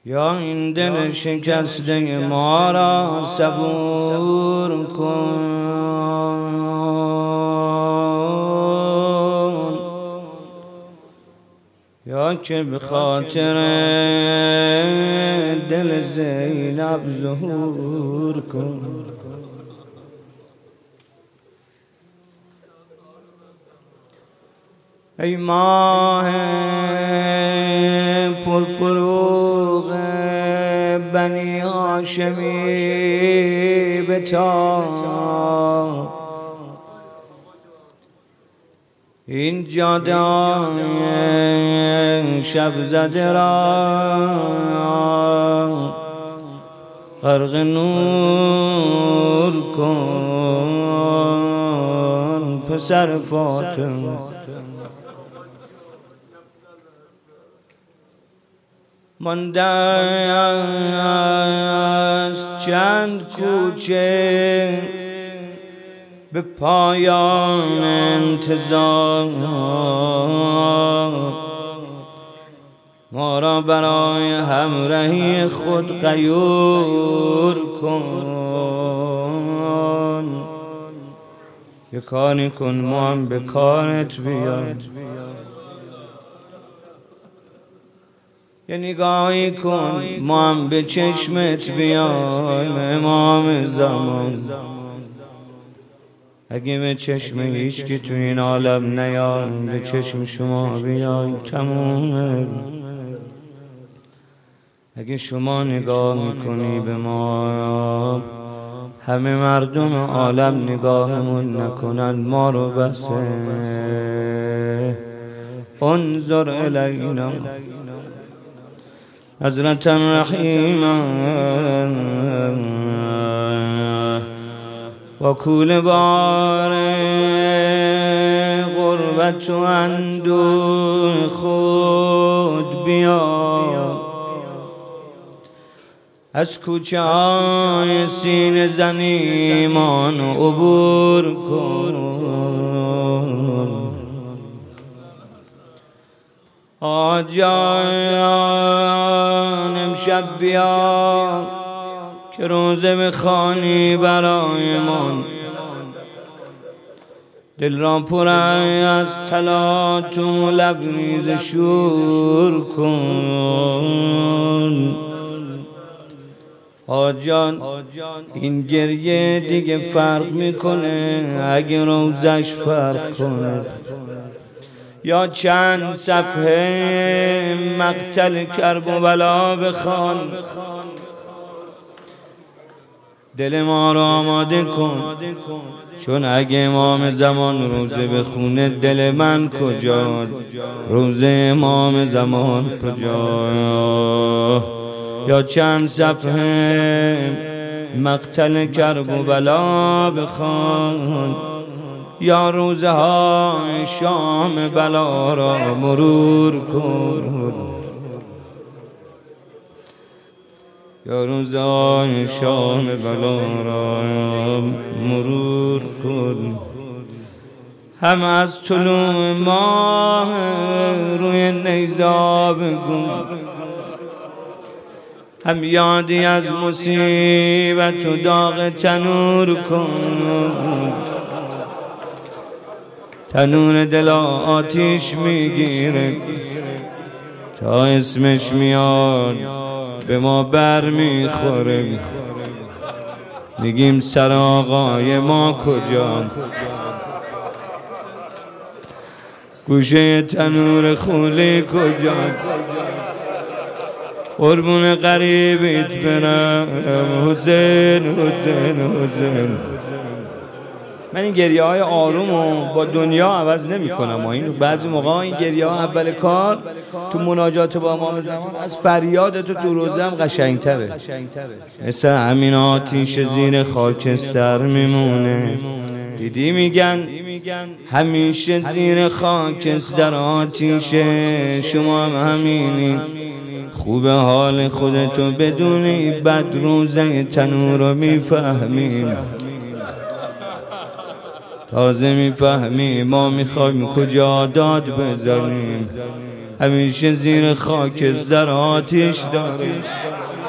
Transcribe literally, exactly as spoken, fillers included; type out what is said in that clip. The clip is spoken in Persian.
یا این دل شکسته ما را صبور کن، یا که به خاطر دل زینب ظهور کن. ای ماه پرفروغ بنی هاشمی بتاب، این جاده شب زده را غرق نور کن. پسر فاطمه مانده است چند کوچه به پایان انتظار، ما را برای همراهی خود غیور کن. یه کاری کن ما هم به کارت بیاد، یه نگاهی کن ما هم به چشمت بیایم. امام زمان اگه به چشم هیچ کی تو این عالم نیایم، به چشم شما بیایم تمومه. اگه شما نگاه میکنی به ما، همه مردم عالم نگاهمون نکنن ما رو بسه. انظر الینا حضرت رحیما و کول بار غربت و اندوه خود بیا، از کوچه های سینه زنیمان عبور کن. آجان امشب بیا که روزه بخوانی برایمان، دل را پر از تلاطم و لبریز شور کن. آجان این گریه دیگه فرق میکنه اگه روزش فرق کنه. یا چند صفحه مقتل کرب و بلا بخوان، دل ما را آماده کن. چون اگه امام زمان روزه بخونه دل من کجا؟ روزه امام زمان کجا؟ یا چند صفحه مقتل کرب و بلا بخوان، یا روزه های شام بلا را مرور کن. یا روزه های شام بلا را مرور کن. هم از طلوع ماه روی نیزا بگو، هم یادی از مصیبت و داغ تنور کن. تنور دل آتیش میگیره تا اسمش میاد به ما بر میخوره. میگیم سر آقای ما کجا؟ گوشه تنور خولی کجا؟ قربون قریبیت برم حسین حسین حسین. من این گریه های آرومو با دنیا عوض نمی کنم. این بعضی موقع این گریه ها اول کار تو مناجات با امام زمان از فریاد تو تو روزه هم قشنگتره. مثل همین آتیش زیر خاکستر میمونه. دیدی میگن همیشه زیر خاکستر آتیشه، شما هم همینی. خوب حال خودتو بدونی، بد روزه تنور رو میفهمیم. تازه میفهمی ما میخوایم کجا داد بزنیم. همیشه زیر خاکستر آتش داره.